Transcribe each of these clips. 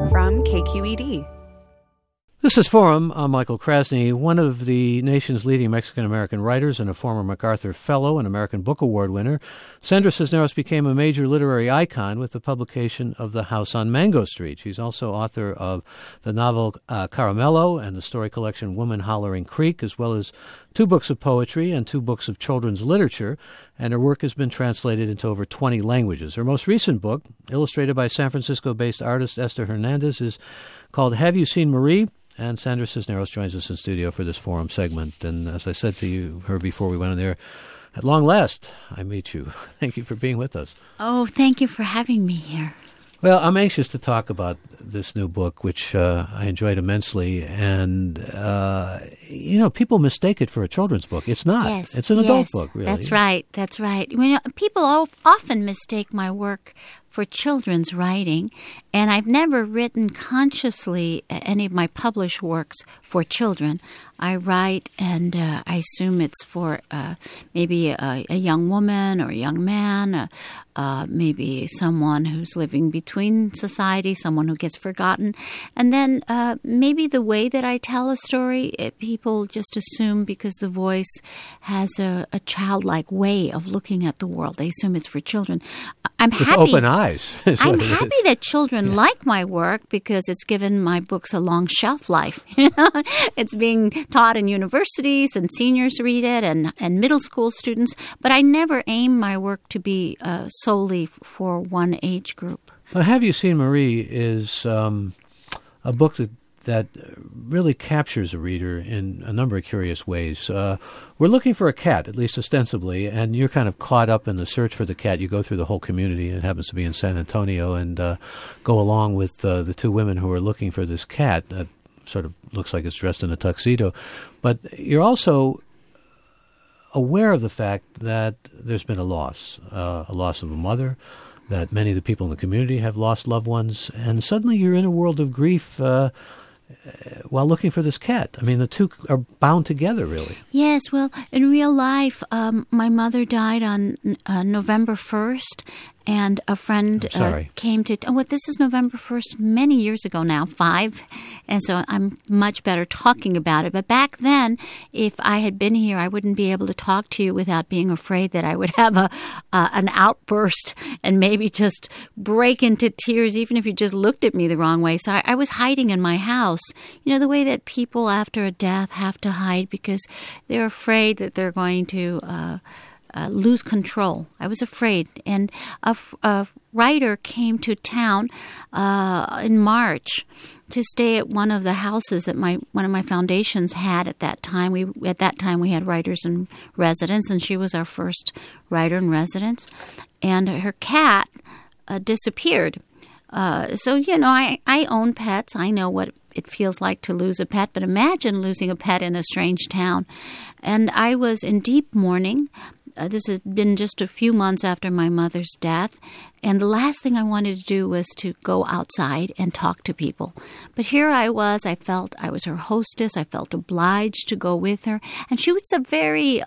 from KQED. This is Forum. I'm Michael Krasny, one of the nation's leading Mexican-American writers and a former MacArthur Fellow and American Book Award winner. Sandra Cisneros became a major literary icon with the publication of The House on Mango Street. She's also author of the novel Caramello and the story collection Woman Hollering Creek, as well as 2 books of poetry and 2 books of children's literature, and her work has been translated into over 20 languages. Her most recent book, illustrated by San Francisco-based artist Esther Hernandez, is called Have You Seen Marie? And Sandra Cisneros joins us in studio for this Forum segment. And as I said to her before we went on there, at long last, I meet you. Thank you for being with us. Oh, thank you for having me here. Well, I'm anxious to talk about this new book, which I enjoyed immensely. And, people mistake it for a children's book. It's not. Yes, it's an adult book, really. That's right. That's right. People often mistake my work for children's writing, and I've never written consciously any of my published works for children. I write, and I assume it's for maybe a young woman or a young man, maybe someone who's living between society, someone who gets forgotten. And then maybe the way that I tell a story, people just assume because the voice has a childlike way of looking at the world. They assume it's for children. I'm With happy. open eyes. I'm happy that children like my work because it's given my books a long shelf life. It's being taught in universities, and seniors read it, and middle school students. But I never aim my work to be solely for one age group. Well, Have You Seen Marie is a book that really captures a reader in a number of curious ways. We're looking for a cat, at least ostensibly, and you're kind of caught up in the search for the cat. You go through the whole community, and it happens to be in San Antonio, and go along with the 2 women who are looking for this cat that sort of looks like it's dressed in a tuxedo. But you're also aware of the fact that there's been a loss of a mother, that many of the people in the community have lost loved ones, and suddenly you're in a world of grief while looking for this cat. I mean, the 2 are bound together, really. Yes, well, in real life, my mother died on November 1st, and a friend came to... this is November 1st, many years ago now, 5, and so I'm much better talking about it. But back then, if I had been here, I wouldn't be able to talk to you without being afraid that I would have an outburst and maybe just break into tears, even if you just looked at me the wrong way. So I was hiding in my house. You know, the way that people after a death have to hide because they're afraid that they're going to... lose control. I was afraid. And a writer came to town in March to stay at one of the houses that one of my foundations had at that time. At that time we had writers in residence, and she was our first writer in residence. And her cat disappeared. So, I own pets. I know what it feels like to lose a pet, but imagine losing a pet in a strange town. And I was in deep mourning. This has been just a few months after my mother's death, and the last thing I wanted to do was to go outside and talk to people. But here I was. I felt I was her hostess. I felt obliged to go with her. And she was a very...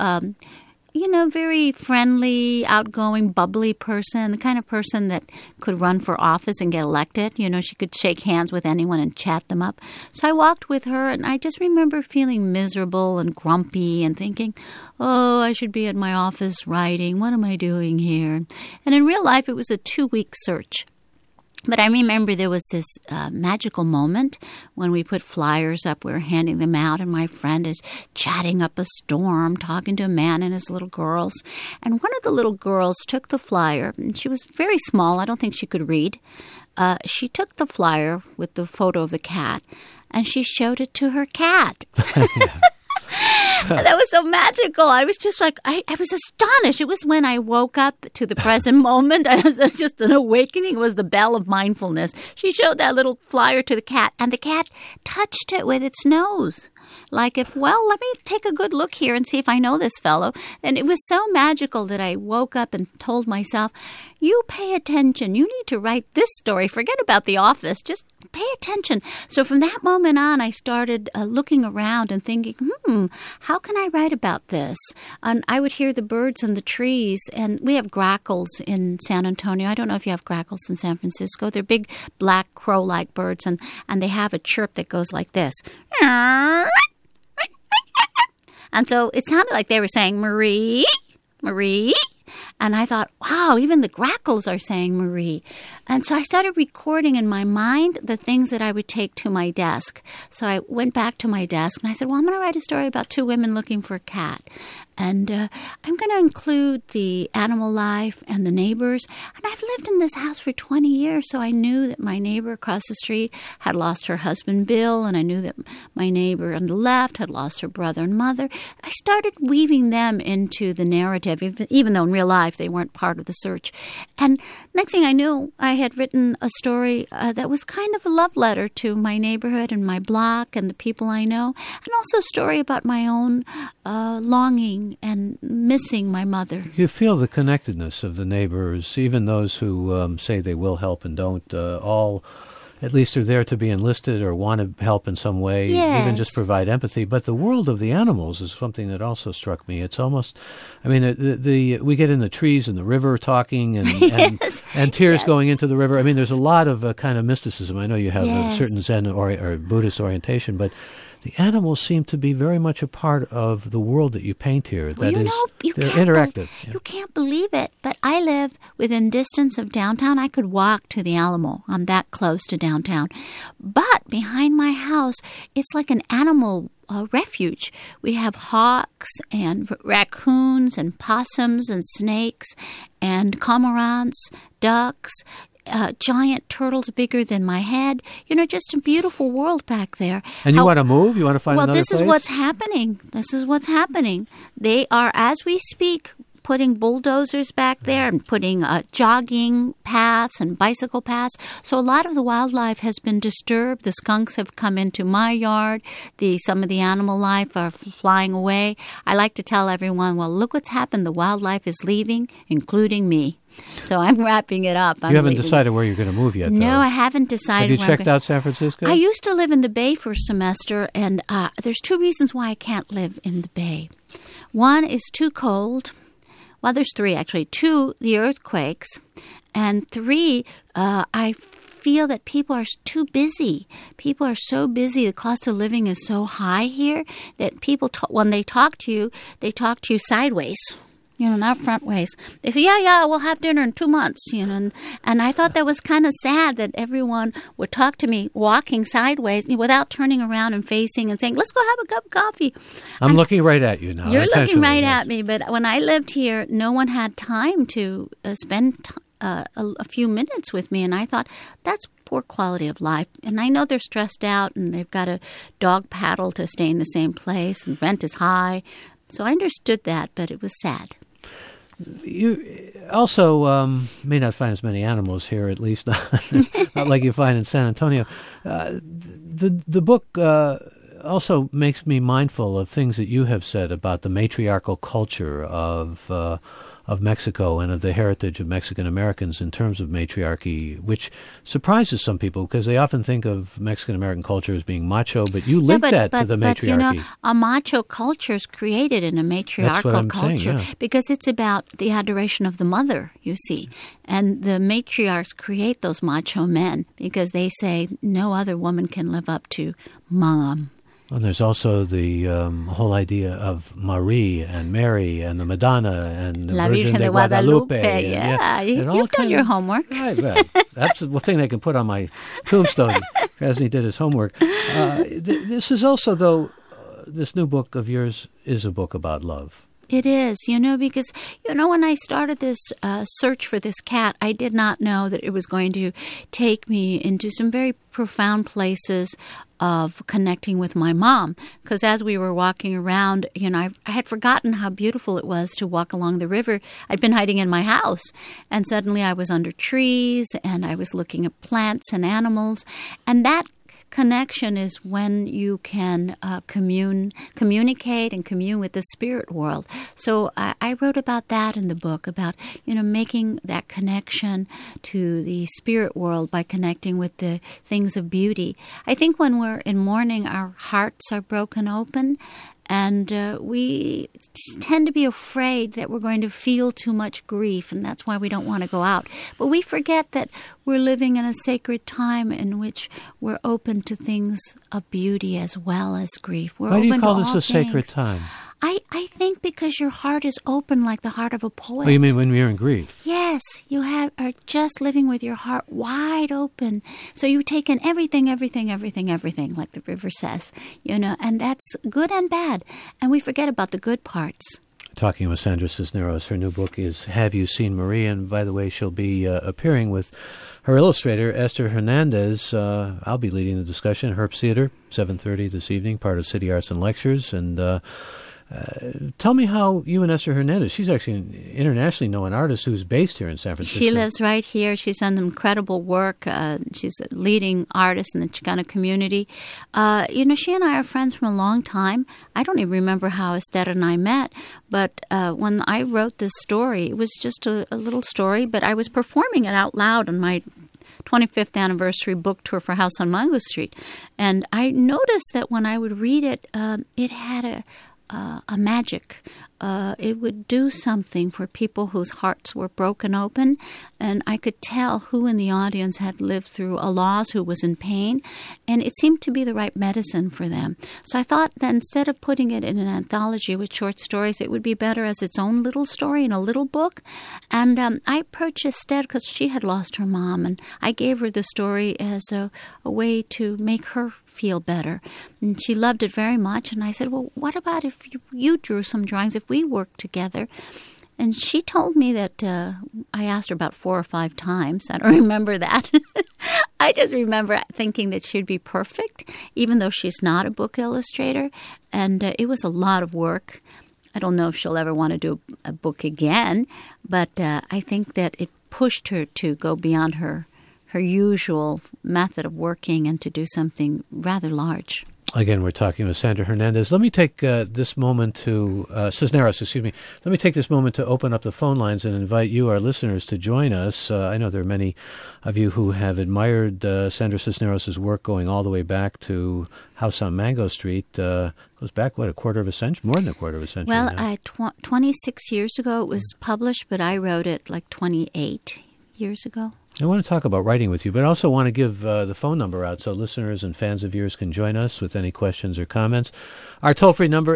very friendly, outgoing, bubbly person, the kind of person that could run for office and get elected. She could shake hands with anyone and chat them up. So I walked with her, and I just remember feeling miserable and grumpy and thinking, oh, I should be at my office writing. What am I doing here? And in real life, it was a 2-week search. But I remember there was this magical moment when we put flyers up. We were handing them out, and my friend is chatting up a storm, talking to a man and his little girls. And one of the little girls took the flyer, and she was very small. I don't think she could read. She took the flyer with the photo of the cat, and she showed it to her cat. That was so magical. I was just like, I was astonished. It was when I woke up to the present moment. It was just an awakening. It was the bell of mindfulness. She showed that little flyer to the cat, and the cat touched it with its nose. Like let me take a good look here and see if I know this fellow. And it was so magical that I woke up and told myself, you pay attention. You need to write this story. Forget about the office. Just pay attention. So from that moment on, I started looking around and thinking, how can I write about this? And I would hear the birds in the trees, and we have grackles in San Antonio. I don't know if you have grackles in San Francisco. They're big black crow-like birds, and they have a chirp that goes like this. And so it sounded like they were saying, Marie, Marie. And I thought, wow, even the grackles are saying Marie. And so I started recording in my mind the things that I would take to my desk. So I went back to my desk and I said, well, I'm going to write a story about two women looking for a cat. And I'm going to include the animal life and the neighbors. And I've lived in this house for 20 years, so I knew that my neighbor across the street had lost her husband, Bill, and I knew that my neighbor on the left had lost her brother and mother. I started weaving them into the narrative, even though in real life they weren't part of the search. And next thing I knew, I had written a story that was kind of a love letter to my neighborhood and my block and the people I know, and also a story about my own longing and missing my mother. You feel the connectedness of the neighbors, even those who say they will help and don't, all at least are there to be enlisted or want to help in some way, yes. Even just provide empathy. But the world of the animals is something that also struck me. It's almost, I mean, we get in the trees and the river talking and yes. and tears yes. going into the river. I mean, there's a lot of kind of mysticism. I know you have yes. a certain Zen or Buddhist orientation, but the animals seem to be very much a part of the world that you paint here. That they're interactive. You can't believe it, but I live within distance of downtown. I could walk to the Alamo. I'm that close to downtown. But behind my house, it's like an animal refuge. We have hawks and raccoons and possums and snakes and cormorants, ducks, giant turtles bigger than my head. Just a beautiful world back there. And you want to move? You want to find another place? Well, this is what's happening. This is what's happening. They are, as we speak, putting bulldozers back there and putting jogging paths and bicycle paths. So a lot of the wildlife has been disturbed. The skunks have come into my yard. Some of the animal life are flying away. I like to tell everyone, well, look what's happened. The wildlife is leaving, including me. So I'm wrapping it up. You haven't decided where you're going to move yet, though. No, I haven't decided. Have you checked out San Francisco? I used to live in the Bay for a semester, and there's two reasons why I can't live in the Bay. One is too cold. Well, there's three, actually. Two, the earthquakes. And three, I feel that people are too busy. People are so busy. The cost of living is so high here that people, when they talk to you sideways. Not front ways. They say, yeah, we'll have dinner in 2 months, and I thought that was kind of sad that everyone would talk to me walking sideways without turning around and facing and saying, let's go have a cup of coffee. I'm looking right at you now. You're looking right at me, but when I lived here, no one had time to spend a few minutes with me, and I thought, that's poor quality of life. And I know they're stressed out, and they've got a dog paddle to stay in the same place, and rent is high. So I understood that, but it was sad. You also may not find as many animals here, at least not like you find in San Antonio. The book also makes me mindful of things that you have said about the matriarchal culture of Mexico and of the heritage of Mexican Americans in terms of matriarchy, which surprises some people because they often think of Mexican American culture as being macho, but you link that to the matriarchy. But, a macho culture is created in a matriarchal culture because it's about the adoration of the mother, you see. And the matriarchs create those macho men because they say no other woman can live up to mom. And there's also the whole idea of Marie and Mary and the Madonna and the La Virgin de Guadalupe. Yeah, you've done your homework. Right, that's the thing they can put on my tombstone. Krasny did his homework. This is also, though, this new book of yours is a book about love. It is, because, when I started this search for this cat, I did not know that it was going to take me into some very profound places of connecting with my mom. Because as we were walking around, I had forgotten how beautiful it was to walk along the river. I'd been hiding in my house, and suddenly I was under trees, and I was looking at plants and animals, and that connection is when you can communicate and commune with the spirit world. So I wrote about that in the book, about, making that connection to the spirit world by connecting with the things of beauty. I think when we're in mourning, our hearts are broken open, and we tend to be afraid that we're going to feel too much grief, and that's why we don't want to go out. But we forget that we're living in a sacred time in which we're open to things of beauty as well as grief. Why do you call this a sacred time? I think because your heart is open like the heart of a poet. Oh, you mean when you're in grief? Yes, you are just living with your heart wide open. So you take in everything, like the river says, and that's good and bad. And we forget about the good parts. Talking with Sandra Cisneros. Her new book is Have You Seen Marie? And by the way, she'll be appearing with her illustrator, Esther Hernandez. I'll be leading the discussion at Herbst Theater, 7:30 this evening, part of City Arts and Lectures. And tell me how you and Esther Hernandez, she's actually an internationally known artist who's based here in San Francisco. She lives right here. She's done incredible work. She's a leading artist in the Chicano community. She and I are friends from a long time. I don't even remember how Esther and I met, but when I wrote this story, it was just a little story, but I was performing it out loud on my 25th anniversary book tour for House on Mango Street. And I noticed that when I would read it, it had a magic. It would do something for people whose hearts were broken open, and I could tell who in the audience had lived through a loss, who was in pain, and it seemed to be the right medicine for them. So I thought that instead of putting it in an anthology with short stories, it would be better as its own little story in a little book. And I approached Esther because she had lost her mom, and I gave her the story as a way to make her feel better. And she loved it very much, and I said, well, what about if you drew some drawings, if we worked together? And she told me that I asked her about 4 or 5 times. I don't remember that. I just remember thinking that she'd be perfect, even though she's not a book illustrator. And it was a lot of work. I don't know if she'll ever want to do a book again, but I think that it pushed her to go beyond her usual method of working and to do something rather large. Again, we're talking with Sandra Hernandez. Let me take this moment to, Cisneros, excuse me. Let me take this moment to open up the phone lines and invite you, our listeners, to join us. I know there are many of you who have admired Sandra Cisneros' work going all the way back to House on Mango Street. Goes back, a quarter of a century? More than a quarter of a century. Well, 26 years ago it was published, but I wrote it like 28 years ago. I want to talk about writing with you, but I also want to give the phone number out so listeners and fans of yours can join us with any questions or comments. Our toll-free number,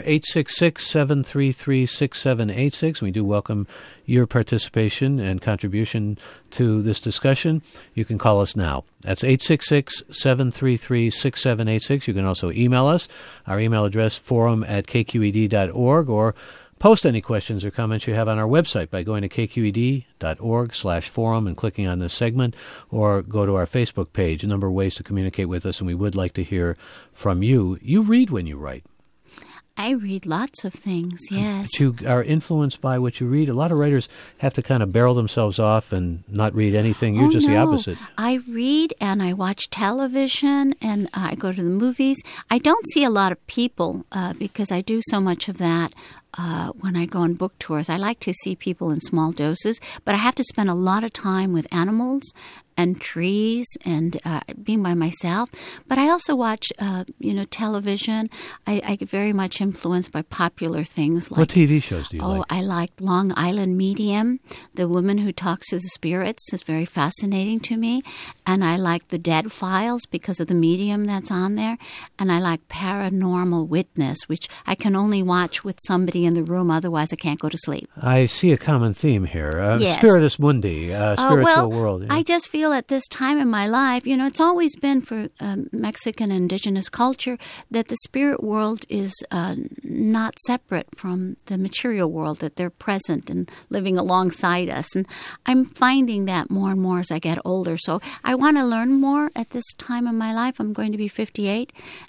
866-733-6786. We do welcome your participation and contribution to this discussion. You can call us now. That's 866-733-6786. You can also email us. Our email address, forum@kqed.org, or post any questions or comments you have on our website by going to kqed.org/forum and clicking on this segment, or go to our Facebook page. A number of ways to communicate with us, and we would like to hear from you. You read when you write. I read lots of things, yes. But you are influenced by what you read. A lot of writers have to kind of barrel themselves off and not read anything. You're just the opposite. I read and I watch television and I go to the movies. I don't see a lot of people because I do so much of that when I go on book tours. I like to see people in small doses, but I have to spend a lot of time with animals and trees and being by myself. But I also watch, television. I get very much influenced by popular things. Like, what TV shows do you like? Oh, I like Long Island Medium. The woman who talks to the spirits is very fascinating to me. And I like The Dead Files because of the medium that's on there. And I like Paranormal Witness, which I can only watch with somebody in the room. Otherwise, I can't go to sleep. I see a common theme here. Yes. Spiritus Mundi, spiritual world. I just feel at this time in my life, it's always been for Mexican indigenous culture that the spirit world is not separate from the material world, that they're present and living alongside us. And I'm finding that more and more as I get older. So I want to learn more at this time in my life. I'm going to be 58.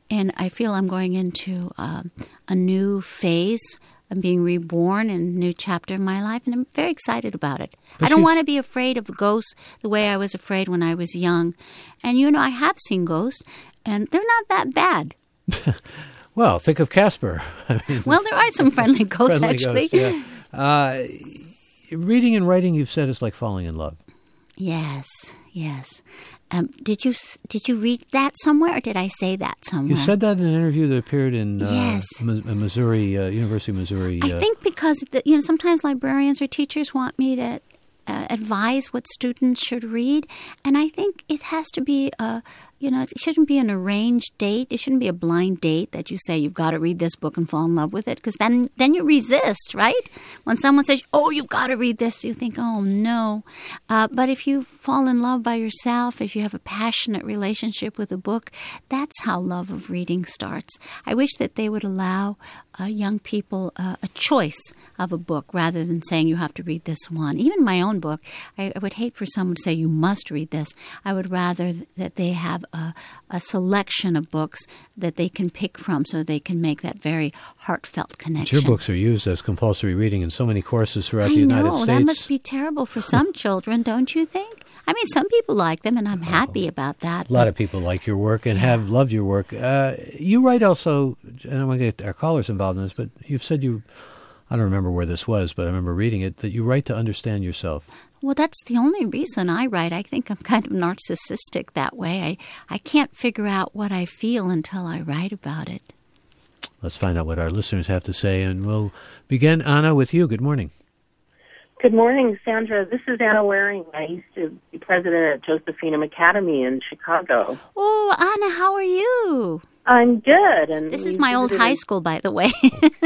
and I feel I'm going into a new phase. I'm being reborn in a new chapter in my life, and I'm very excited about it. I don't want to be afraid of ghosts the way I was afraid when I was young. And, I have seen ghosts, and they're not that bad. Well, think of Casper. Well, there are some friendly ghosts, actually. Ghosts, yeah. Reading and writing, you've said, is like falling in love. Yes. Did you read that somewhere, or did I say that somewhere? You said that in an interview that appeared in Missouri, University of Missouri. I think because sometimes librarians or teachers want me to advise what students should read, and I think it has to be it shouldn't be an arranged date. It shouldn't be a blind date that you say you've got to read this book and fall in love with it, because then you resist, right? When someone says, "Oh, you've got to read this," you think, "Oh no." But if you fall in love by yourself, if you have a passionate relationship with a book, that's how love of reading starts. I wish that they would allow young people a choice of a book rather than saying you have to read this one. Even my own book, I would hate for someone to say you must read this. I would rather that they have a selection of books that they can pick from so they can make that very heartfelt connection. But your books are used as compulsory reading in so many courses throughout the United States. That must be terrible for some children, don't you think? I mean, some people like them, and I'm happy about that. A lot of people like your work and have loved your work. You write also, and I want to get our callers involved in this, but you've said I don't remember where this was, but I remember reading it, that you write to understand yourself. Well, that's the only reason I write. I think I'm kind of narcissistic that way. I can't figure out what I feel until I write about it. Let's find out what our listeners have to say, and we'll begin, Anna, with you. Good morning. Good morning, Sandra. This is Anna Waring. I used to be president at Josephinum Academy in Chicago. Oh, Anna, how are you? I'm good. And this is my old high school, by the way.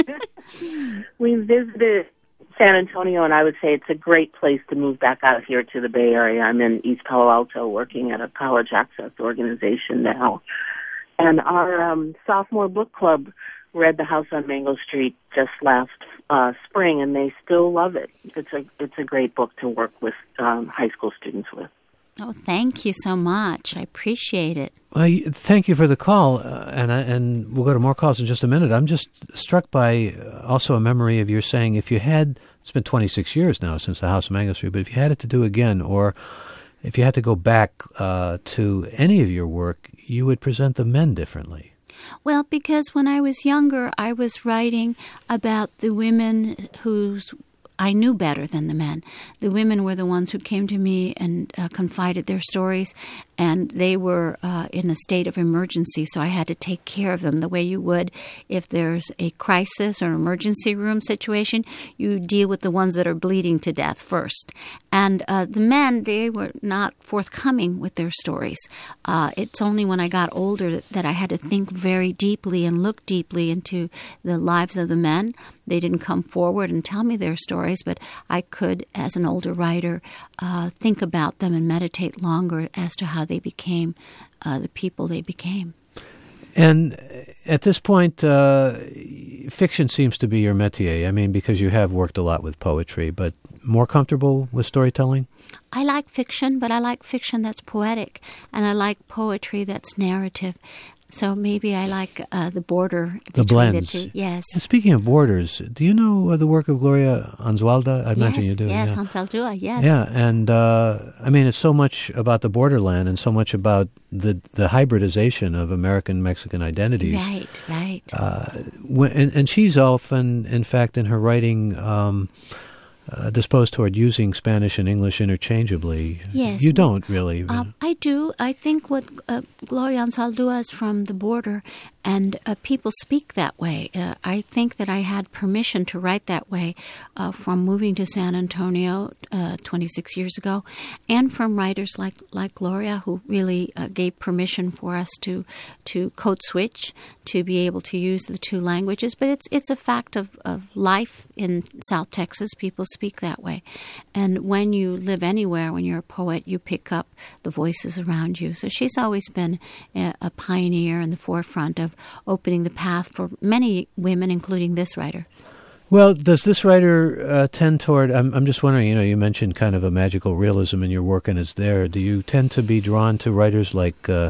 We visited San Antonio, and I would say it's a great place to move back out here to the Bay Area. I'm in East Palo Alto working at a college access organization now. And our sophomore book club read The House on Mango Street just last spring, and they still love it. It's a great book to work with high school students with. Oh, thank you so much. I appreciate it. Well, thank you for the call, and we'll go to more calls in just a minute. I'm just struck by also a memory of your saying, if you had, it's been 26 years now since The House on Mango Street, but if you had it to do again, or if you had to go back to any of your work, you would present the men differently. Well, because when I was younger, I was writing about the women whose I knew better than the men. The women were the ones who came to me and confided their stories, and they were in a state of emergency, so I had to take care of them the way you would if there's a crisis or emergency room situation. You deal with the ones that are bleeding to death first. And the men, they were not forthcoming with their stories. It's only when I got older that I had to think very deeply and look deeply into the lives of the men. They didn't come forward and tell me their stories, but I could, as an older writer, think about them and meditate longer as to how they became the people they became. And at this point, fiction seems to be your métier. I mean, because you have worked a lot with poetry, but more comfortable with storytelling? I like fiction, but I like fiction that's poetic, and I like poetry that's narrative. So maybe I like the border between the blends. two. Yes. And speaking of borders, do you know the work of Gloria Anzaldúa? I imagine you do. Yes, yeah. Anzaldúa, yes. Yeah, and I mean, it's so much about the borderland and so much about the hybridization of American-Mexican identities. Right. And she's often, in fact, in her writing, disposed toward using Spanish and English interchangeably. Yes. You don't really. I do. I think what Gloria Anzaldúa is from the border, and people speak that way. I think that I had permission to write that way from moving to San Antonio 26 years ago, and from writers like Gloria, who really gave permission for us to code switch, to be able to use the two languages. But it's a fact of life in South Texas. People speak that way. And when you live anywhere, when you're a poet, you pick up the voices around you. So she's always been a pioneer in the forefront of opening the path for many women, including this writer. Well, does this writer tend toward, I'm just wondering, you mentioned kind of a magical realism in your work, and it's there. Do you tend to be drawn to writers like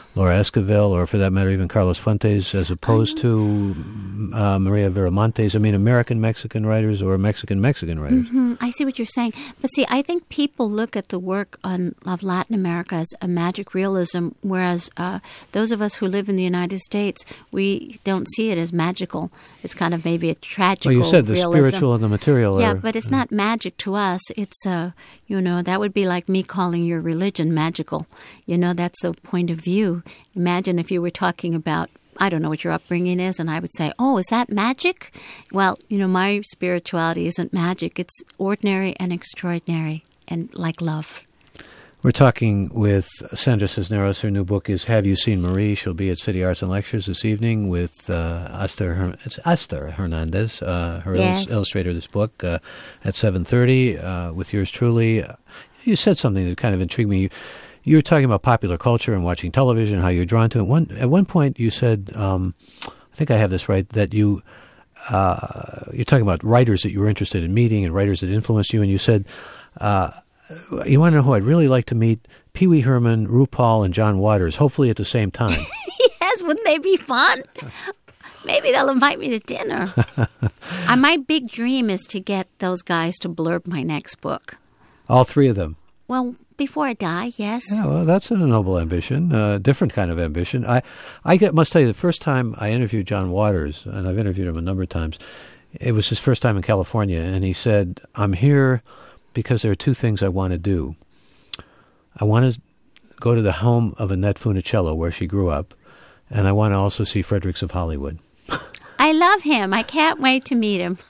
Laura Esquivel, or for that matter, even Carlos Fuentes, as opposed to Maria Viramontes? I mean, American-Mexican writers or Mexican-Mexican writers? Mm-hmm. I see what you're saying. But see, I think people look at the work of Latin America as a magic realism, whereas those of us who live in the United States, we don't see it as magical. It's kind of maybe a tragical realism. Well, you said the spiritual and the material are... Yeah, but it's not magic to us. It's, that would be like me calling your religion magical. That's the point of view. Imagine if you were talking about, I don't know what your upbringing is, and I would say, oh, is that magic? Well, my spirituality isn't magic. It's ordinary and extraordinary, and like love. We're talking with Sandra Cisneros. Her new book is Have You Seen Marie? She'll be at City Arts and Lectures this evening with Esther Hernandez, her illustrator of this book, at 7:30 with yours truly. You said something that kind of intrigued me. You were talking about popular culture and watching television, how you're drawn to it. At one point you said, I think I have this right, that you're talking about writers that you were interested in meeting and writers that influenced you, and you said, you want to know who I'd really like to meet? Pee Wee Herman, RuPaul, and John Waters, hopefully at the same time. Yes, wouldn't they be fun? Maybe they'll invite me to dinner. My big dream is to get those guys to blurb my next book. All three of them? Well, before I die, yes. Yeah, well, that's a noble ambition, different kind of ambition. I must tell you, the first time I interviewed John Waters, and I've interviewed him a number of times, it was his first time in California, and he said, I'm here because there are two things I want to do. I want to go to the home of Annette Funicello, where she grew up, and I want to also see Fredericks of Hollywood. I love him. I can't wait to meet him.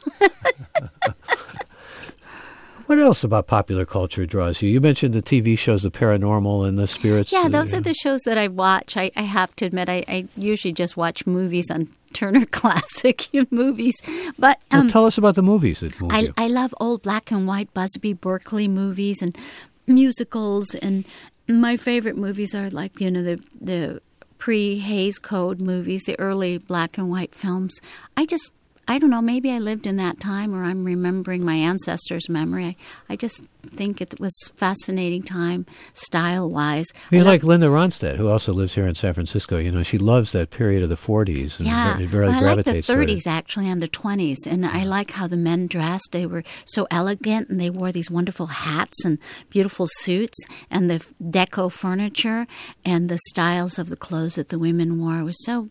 What else about popular culture draws you? You mentioned the TV shows, the paranormal and the spirits. Yeah, those are the shows that I watch. I have to admit, I usually just watch movies on Turner Classic Movies. But well, tell us about the movies that move you. I love old black and white Busby Berkeley movies and musicals. And my favorite movies are like, the pre-Hays Code movies, the early black and white films. I don't know, maybe I lived in that time or I'm remembering my ancestors' memory. I just think it was a fascinating time, style-wise. You like Linda Ronstadt, who also lives here in San Francisco. She loves that period of the 40s. And I like the 30s, actually, and the 20s. And I like how the men dressed. They were so elegant, and they wore these wonderful hats and beautiful suits, and the deco furniture and the styles of the clothes that the women wore was so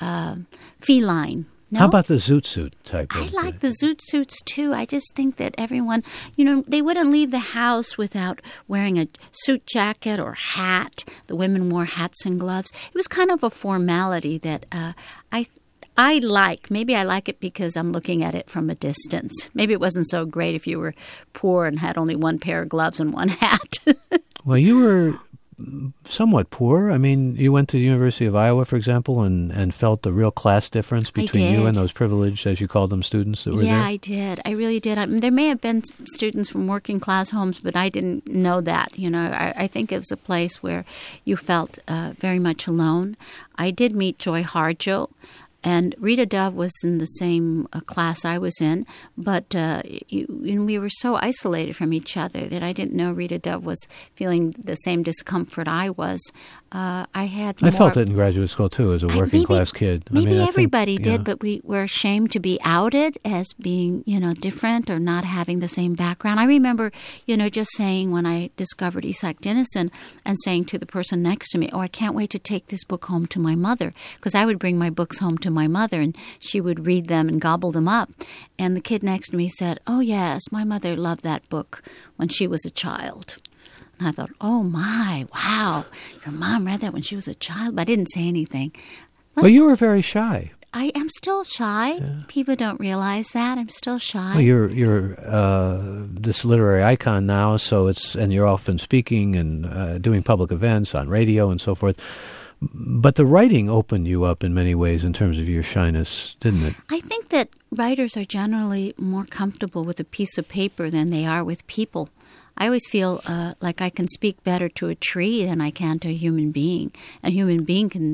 feline. No? How about the zoot suit type? I like the zoot suits, too. I just think that everyone, they wouldn't leave the house without wearing a suit jacket or hat. The women wore hats and gloves. It was kind of a formality that I like. Maybe I like it because I'm looking at it from a distance. Maybe it wasn't so great if you were poor and had only one pair of gloves and one hat. Well, you were somewhat poor. I mean, you went to the University of Iowa, for example, and felt the real class difference between you and those privileged, as you called them, students that were there? Yeah, I did. I really did. There may have been students from working class homes, but I didn't know that. I think it was a place where you felt very much alone. I did meet Joy Harjo. And Rita Dove was in the same class I was in, but we were so isolated from each other that I didn't know Rita Dove was feeling the same discomfort I was. I felt it in graduate school, too, as a working-class kid. Maybe everybody did, but we were ashamed to be outed as being, different or not having the same background. I remember, just saying when I discovered Isak Dinesen and saying to the person next to me, I can't wait to take this book home to my mother, because I would bring my books home to my mother, and she would read them and gobble them up. And the kid next to me said, oh, yes, my mother loved that book when she was a child. And I thought, oh, my, wow, your mom read that when she was a child? But I didn't say anything. Well, you were very shy. I am still shy. Yeah. People don't realize that. I'm still shy. Well, you're this literary icon now, and you're often speaking and doing public events on radio and so forth. But the writing opened you up in many ways in terms of your shyness, didn't it? I think that writers are generally more comfortable with a piece of paper than they are with people. I always feel like I can speak better to a tree than I can to a human being. A human being can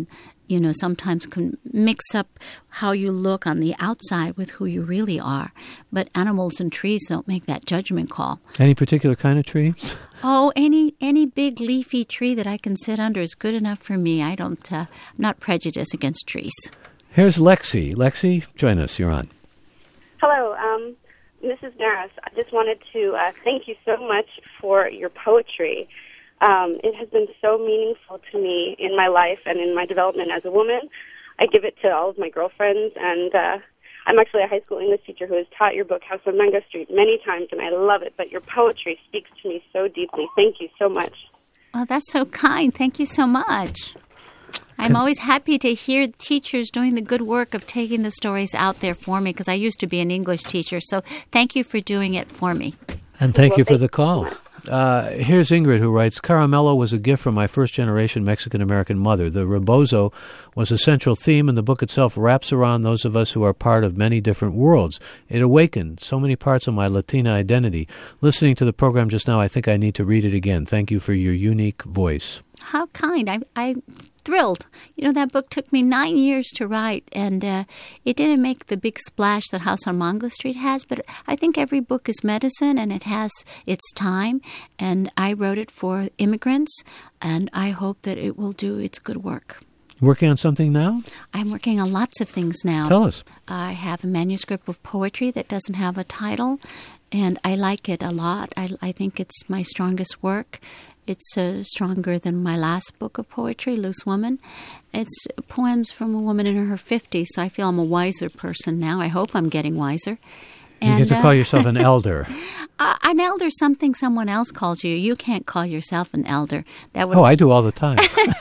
sometimes can mix up how you look on the outside with who you really are. But animals and trees don't make that judgment call. Any particular kind of tree? Oh, any big leafy tree that I can sit under is good enough for me. I'm not prejudiced against trees. Here's Lexi. Lexi, join us. You're on. Hello, Mrs. Naras. I just wanted to thank you so much for your poetry. It has been so meaningful to me in my life and in my development as a woman. I give it to all of my girlfriends, and I'm actually a high school English teacher who has taught your book, House on Mango Street, many times, and I love it. But your poetry speaks to me so deeply. Thank you so much. Oh, that's so kind. Thank you so much. I'm always happy to hear teachers doing the good work of taking the stories out there for me, because I used to be an English teacher. So thank you for doing it for me. And thank you for the call. Here's Ingrid, who writes, Caramello was a gift from my first-generation Mexican-American mother. The rebozo was a central theme, and the book itself wraps around those of us who are part of many different worlds. It awakened so many parts of my Latina identity. Listening to the program just now, I think I need to read it again. Thank you for your unique voice. How kind. I'm thrilled. That book took me 9 years to write, and it didn't make the big splash that House on Mango Street has, but I think every book is medicine, and it has its time, and I wrote it for immigrants, and I hope that it will do its good work. Working on something now? I'm working on lots of things now. Tell us. I have a manuscript of poetry that doesn't have a title, and I like it a lot. I think it's my strongest work. It's stronger than my last book of poetry, Loose Woman. It's poems from a woman in her 50s, so I feel I'm a wiser person now. I hope I'm getting wiser. You get to call yourself an elder. An elder is something someone else calls you. You can't call yourself an elder. I do all the time.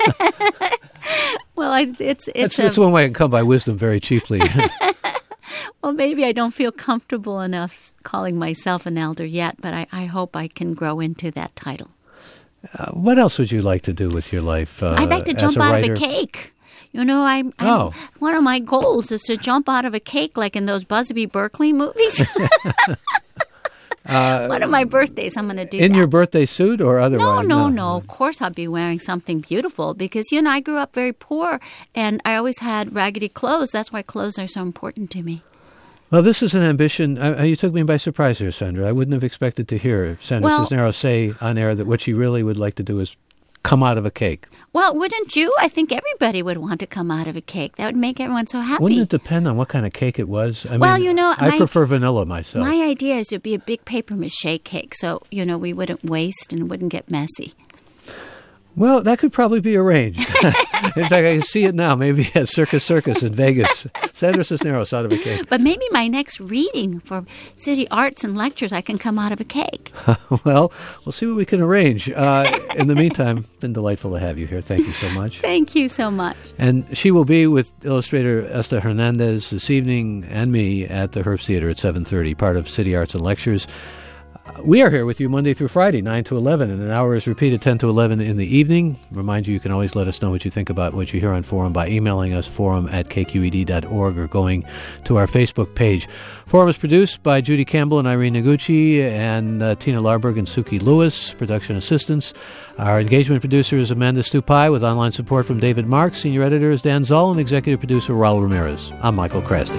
Well, it's one way I can come by wisdom very cheaply. Well, maybe I don't feel comfortable enough calling myself an elder yet, but I hope I can grow into that title. What else would you like to do with your life? I'd like to jump out of a cake. One of my goals is to jump out of a cake like in those Busby Berkeley movies. One of my birthdays, I'm going to do that. In your birthday suit or otherwise? No. Of course I'll be wearing something beautiful because, I grew up very poor and I always had raggedy clothes. That's why clothes are so important to me. Well, this is an ambition. You took me by surprise here, Sandra. I wouldn't have expected to hear Sandra Cisneros say on air that what she really would like to do is come out of a cake. Well, wouldn't you? I think everybody would want to come out of a cake. That would make everyone so happy. Wouldn't it depend on what kind of cake it was? I prefer vanilla myself. My idea is it would be a big paper mache cake, so, we wouldn't waste and wouldn't get messy. Well, that could probably be arranged. In fact, I can see it now, maybe at Circus in Vegas. Sandra Cisneros out of a cake. But maybe my next reading for City Arts and Lectures, I can come out of a cake. Well, we'll see what we can arrange. In the meantime, it's been delightful to have you here. Thank you so much. Thank you so much. And she will be with illustrator Esther Hernandez this evening and me at the Herbst Theater at 7:30, part of City Arts and Lectures. We are here with you Monday through Friday, 9 to 11, and an hour is repeated 10 to 11 in the evening. Remind you can always let us know what you think about what you hear on Forum by emailing us, forum@kqed.org, or going to our Facebook page. Forum is produced by Judy Campbell and Irene Noguchi, and Tina Larberg and Suki Lewis, production assistants. Our engagement producer is Amanda Stupai, with online support from David Marks. Senior editor is Dan Zoll, and executive producer Raul Ramirez. I'm Michael Krasny.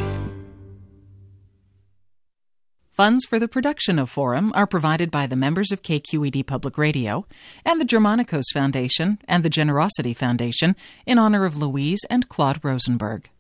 Funds for the production of Forum are provided by the members of KQED Public Radio and the Germanicos Foundation and the Generosity Foundation in honor of Louise and Claude Rosenberg.